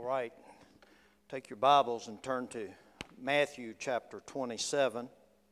right. Take your Bibles and turn to Matthew chapter 27.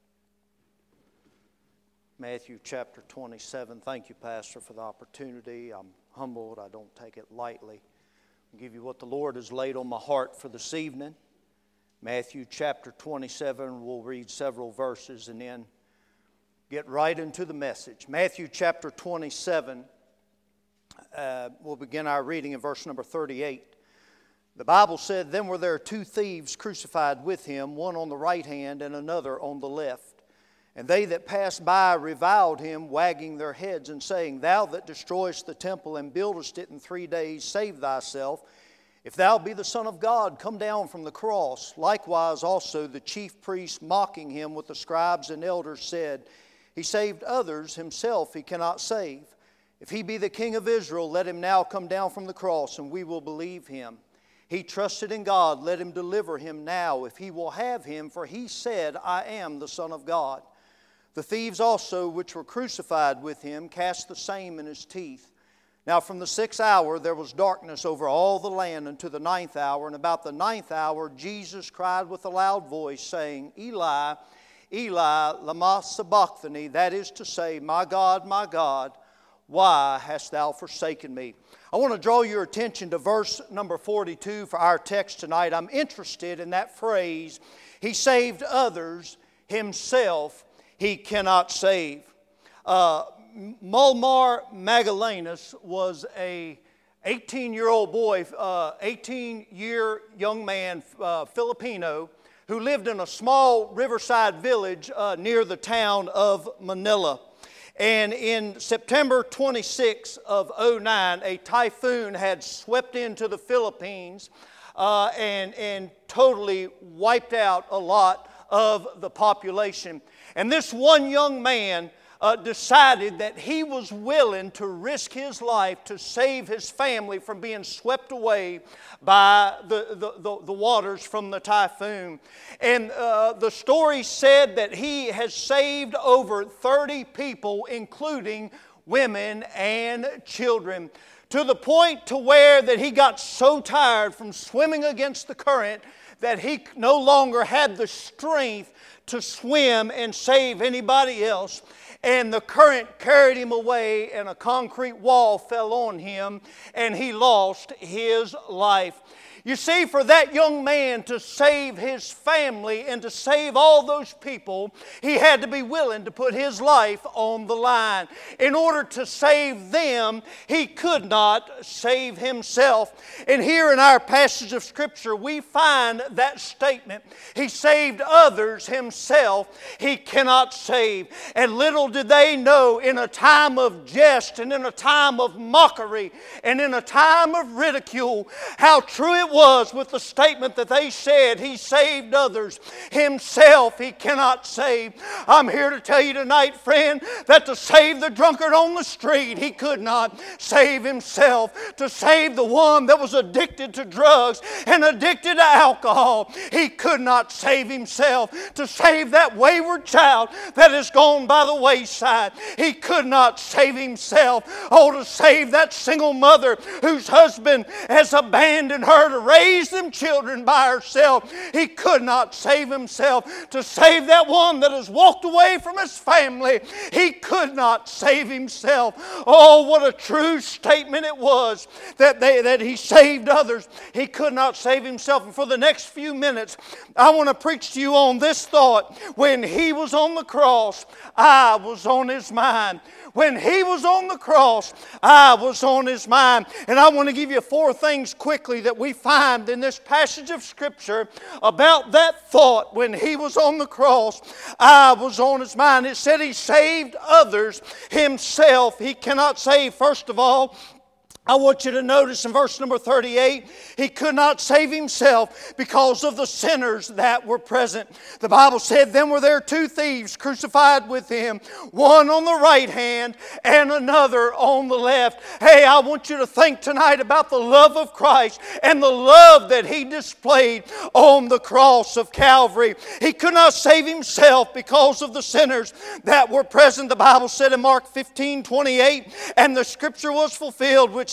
Matthew chapter 27. Thank you, Pastor, for the opportunity. I'm humbled. I don't take it lightly. I'll give you what the Lord has laid on my heart for this evening. Matthew chapter 27. We'll read several verses and then get right into the message. Matthew chapter 27. We'll begin our reading in verse number 38. The Bible said, "Then were there two thieves crucified with him, one on the right hand and another on the left. And they that passed by reviled him, wagging their heads and saying, Thou that destroyest the temple and buildest it in 3 days, save thyself. If thou be the Son of God, come down from the cross. Likewise also the chief priests, mocking him with the scribes and elders, said, He saved others, himself he cannot save. If he be the King of Israel, let him now come down from the cross, and we will believe him. He trusted in God, let him deliver him now, if he will have him, for he said, I am the Son of God. The thieves also which were crucified with him cast the same in his teeth. Now from the 6th hour there was darkness over all the land unto the 9th hour, and about the 9th hour Jesus cried with a loud voice, saying, Eli, Eli, lama sabachthani, that is to say, my God, why hast thou forsaken me? I want to draw your attention to verse number 42 for our text tonight. I'm interested in that phrase, He saved others, himself he cannot save. Mulmar Magellanus was a 18-year-old boy, 18-year young man, Filipino, who lived in a small riverside village near the town of Manila. And in September 26 of 2009, a typhoon had swept into the Philippines and totally wiped out a lot of the population. And this one young man decided that he was willing to risk his life to save his family from being swept away by the waters from the typhoon. And the story said that he has saved over 30 people, including women and children, to the point to where that he got so tired from swimming against the current that he no longer had the strength to swim and save anybody else. And the current carried him away, and a concrete wall fell on him, and he lost his life. You see, for that young man to save his family and to save all those people, he had to be willing to put his life on the line. In order to save them, he could not save himself. And here in our passage of Scripture, we find that statement. He saved others, himself he cannot save. And little did they know, in a time of jest and in a time of mockery and in a time of ridicule, how true it was with the statement that they said, He saved others, himself he cannot save. I'm here to tell you tonight, friend, that to save the drunkard on the street, he could not save himself. To save the one that was addicted to drugs and addicted to alcohol, he could not save himself. To save that wayward child that has gone by the wayside, he could not save himself. Oh, to save that single mother whose husband has abandoned her to raise them children by herself, he could not save himself. To save that one that has walked away from his family, he could not save himself. Oh, what a true statement it was that he saved others. He could not save himself. And for the next few minutes, I want to preach to you on this thought. When he was on the cross, I was on his mind. When he was on the cross, I was on his mind. And I want to give you 4 things quickly that we find in this passage of Scripture about that thought. When he was on the cross, I was on his mind. It said he saved others, himself he cannot save. First of all, I want you to notice in verse number 38, he could not save himself because of the sinners that were present. The Bible said, Then were there two thieves crucified with him, one on the right hand and another on the left. Hey, I want you to think tonight about the love of Christ and the love that he displayed on the cross of Calvary. He could not save himself because of the sinners that were present. The Bible said in Mark 15:28, and the Scripture was fulfilled, which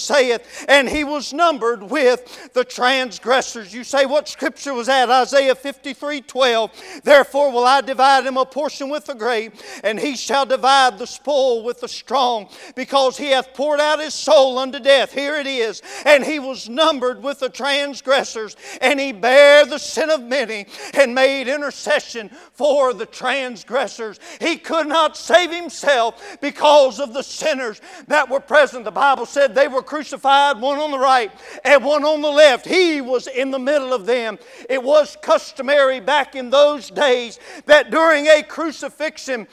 saith, and he was numbered with the transgressors. You say, what scripture was that? Isaiah 53:12. Therefore will I divide him a portion with the great, and he shall divide the spoil with the strong, because he hath poured out his soul unto death. Here it is. And he was numbered with the transgressors, and he bare the sin of many, and made intercession for the transgressors. He could not save himself because of the sinners that were present. The Bible said they were crucified, one on the right and one on the left. He was in the middle of them. It was customary back in those days that during a crucifixion,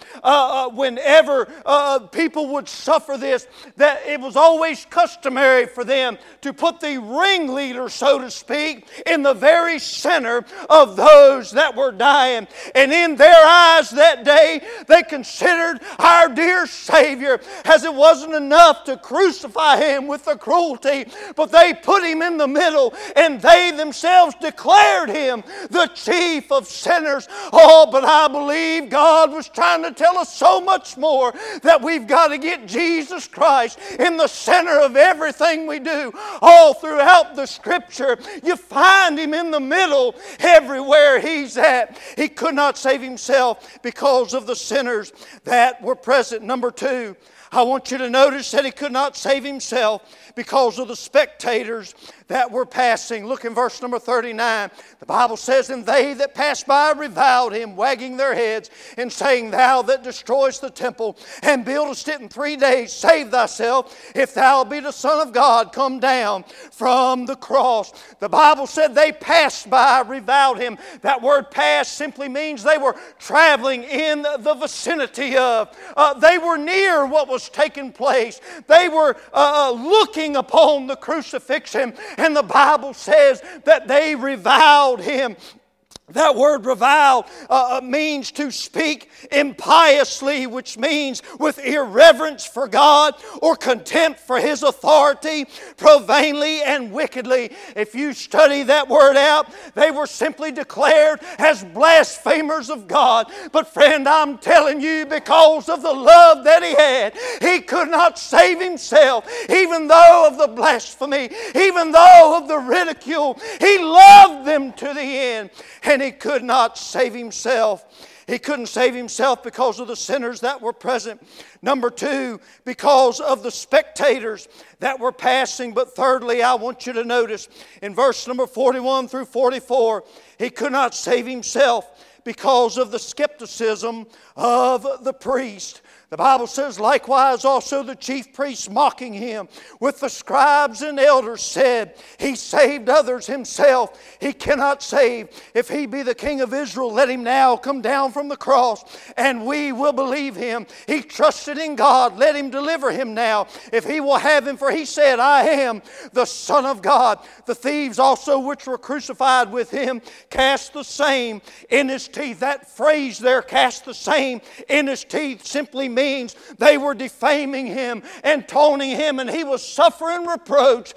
whenever people would suffer this, that it was always customary for them to put the ringleader, so to speak, in the very center of those that were dying. And in their eyes that day, they considered our dear Savior, as it wasn't enough to crucify him with the cruelty, but they put him in the middle, and they themselves declared him the chief of sinners. Oh, but I believe God was trying to tell us so much more, that we've got to get Jesus Christ in the center of everything we do. All throughout the Scripture, you find him in the middle everywhere he's at. He could not save himself because of the sinners that were present. Number two, I want you to notice that he could not save himself because of the spectators that were passing. Look in verse number 39. The Bible says, and they that passed by reviled him, wagging their heads, and saying, thou that destroyest the temple, and buildest it in 3 days, save thyself. If thou be the Son of God, come down from the cross. The Bible said they passed by, reviled him. That word pass simply means they were traveling in the vicinity of. They were near what was taking place. They were looking upon the crucifixion. And the Bible says that they reviled him. That word revile means to speak impiously, which means with irreverence for God or contempt for His authority, profanely and wickedly. If you study that word out, they were simply declared as blasphemers of God. But friend, I'm telling you, because of the love that He had, He could not save Himself, even though of the blasphemy, even though of the ridicule. He loved them to the end. And He could not save Himself. He couldn't save Himself because of the sinners that were present. Number two, because of the spectators that were passing. But thirdly, I want you to notice in verse number 41 through 44, He could not save Himself because of the skepticism of the priest. The Bible says, likewise also the chief priests mocking Him with the scribes and elders said, He saved others, Himself He cannot save. If He be the King of Israel, let Him now come down from the cross, and we will believe Him. He trusted in God, let Him deliver him now, if He will have him. For He said, I am the Son of God. The thieves also which were crucified with Him cast the same in His teeth. That phrase there, cast the same in His teeth, simply means they were defaming Him and taunting Him, and He was suffering reproach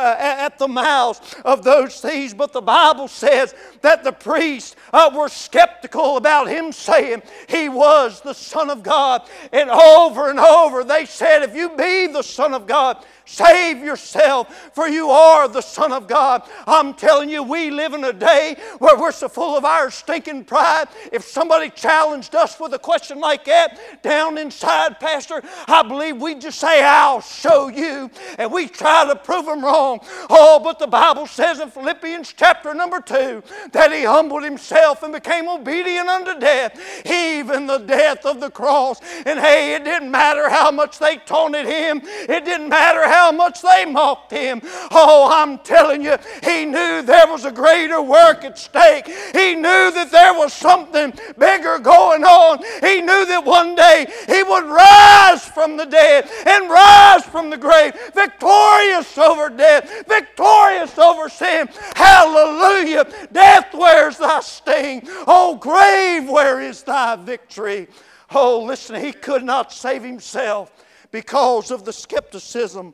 at the mouths of those thieves. But the Bible says that the priests were skeptical about Him saying He was the Son of God. And over they said, if you be the Son of God, save yourself, for you are the Son of God. I'm telling you, we live in a day where we're so full of our stinking pride. If somebody challenged us with a question like that down inside, Pastor, I believe we'd just say, I'll show you. And we try to prove them wrong. Oh, but the Bible says in Philippians chapter number 2 that He humbled Himself and became obedient unto death, even the death of the cross. And hey, it didn't matter how much they taunted Him. It didn't matter how much they mocked Him. Oh, I'm telling you, He knew there was a greater work at stake. He knew that there was something bigger going on. He knew that one day He would rise from the dead and rise from the grave, victorious over death, victorious over sin. Hallelujah. Death, where's thy sting? Oh, grave, where is thy victory? Oh, listen, He could not save Himself because of the skepticism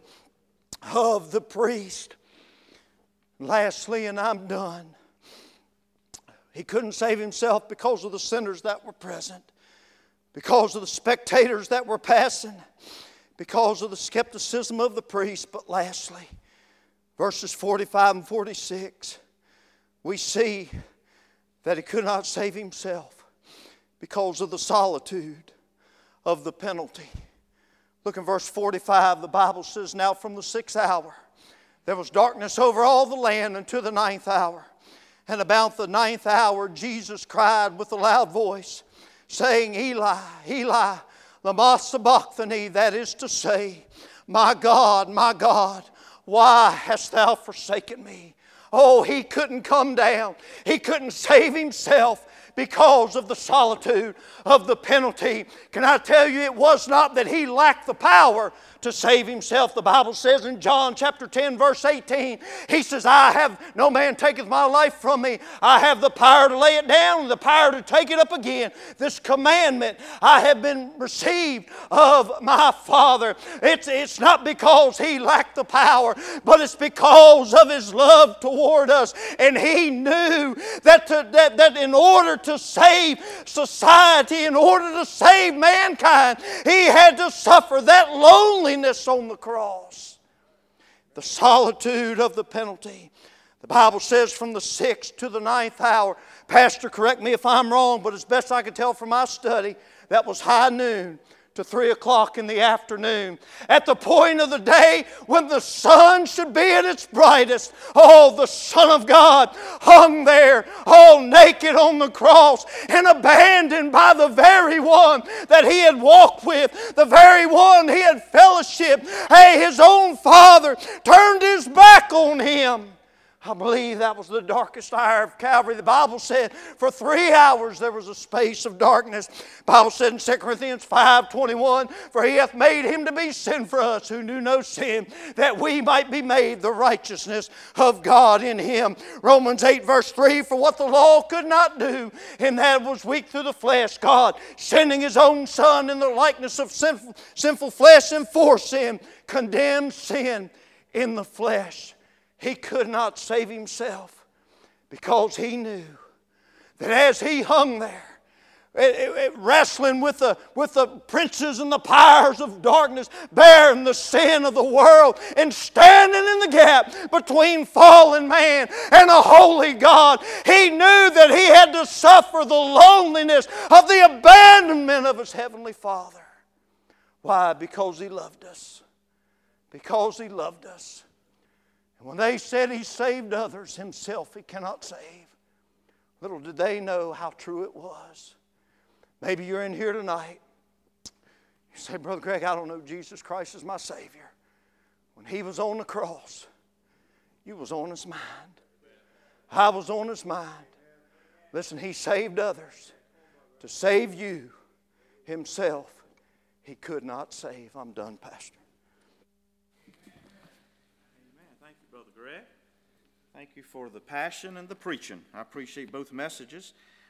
of the priest. Lastly, and I'm done, He couldn't save Himself because of the sinners that were present, because of the spectators that were passing, because of the skepticism of the priest. But lastly, verses 45 and 46, we see that he could not save himself because of the solitude of the penalty. Look in verse 45, the Bible says, "Now from the 6th hour there was darkness over all the land unto the 9th hour. And about the 9th hour Jesus cried with a loud voice, saying, Eli, Eli, lama sabachthani," that is to say, my God, why hast thou forsaken me?" Oh, he couldn't come down. He couldn't save himself because of the solitude of the penalty. Can I tell you, it was not that he lacked the power to save himself. The Bible says in John chapter 10 verse 18, he says, "No man taketh my life from me. I have the power to lay it down and the power to take it up again. This commandment I have been received of my Father." It's not because he lacked the power, but it's because of his love toward us. And he knew that in order to save society, in order to save mankind, he had to suffer that loneliness on the cross. The solitude of the penalty. The Bible says from the 6th to the 9th hour. Pastor, correct me if I'm wrong, but as best I can tell from my study, that was high noon to 3 o'clock in the afternoon. At the point of the day when the sun should be at its brightest, oh, the Son of God hung there, all naked on the cross and abandoned by the very one that he had walked with, the very one he had fellowshiped. Hey, his own Father turned his back on him. I believe that was the darkest hour of Calvary. The Bible said for 3 hours there was a space of darkness. The Bible said in 2 Corinthians 5:21, "For he hath made him to be sin for us who knew no sin, that we might be made the righteousness of God in him." Romans 8 verse 3, "For what the law could not do, in that it was weak through the flesh, God, sending his own Son in the likeness of sinful flesh and for sin, condemned sin in the flesh." He could not save himself because he knew that as he hung there, wrestling with the princes and the powers of darkness, bearing the sin of the world and standing in the gap between fallen man and a holy God, he knew that he had to suffer the loneliness of the abandonment of his heavenly Father. Why? Because he loved us. Because he loved us. When they said he saved others, himself he cannot save, little did they know how true it was. Maybe you're in here tonight. You say, "Brother Greg, I don't know Jesus Christ as my Savior." When he was on the cross, you was on his mind. I was on his mind. Listen, he saved others. To save you, himself, he could not save. I'm done, Pastor. Thank you, Brother Greg. Thank you for the passion and the preaching. I appreciate both messages.